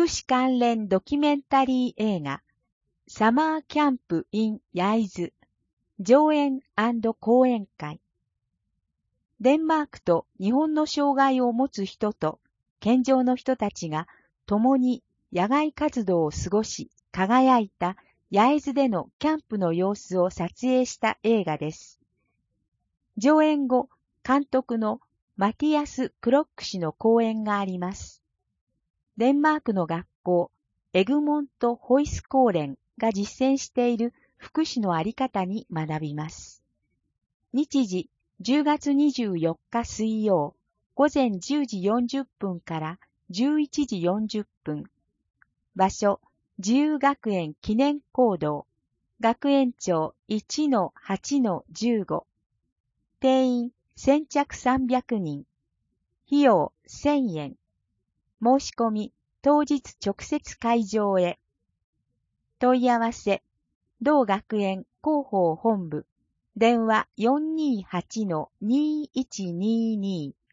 祉関連ドキュメンタリー映画、サマーキャンプ in 焼津、上演&講演会。デンマークと日本の障害を持つ人と健常の人たちが共に野外活動を過ごし、輝いた焼津でのキャンプの様子を撮影した映画です。上演後、監督のマティアス・クロック氏の講演があります。デンマークの学校、エグモント・ホイスコーレンが実践している福祉のあり方に学びます。日時、10月24日水曜、午前10時40分から11時40分。場所、自由学園記念講堂。学園長 1-8-15。定員先着300人。費用1000円。申し込み、当日直接会場へ。問い合わせ、同学園広報本部。電話 428-2122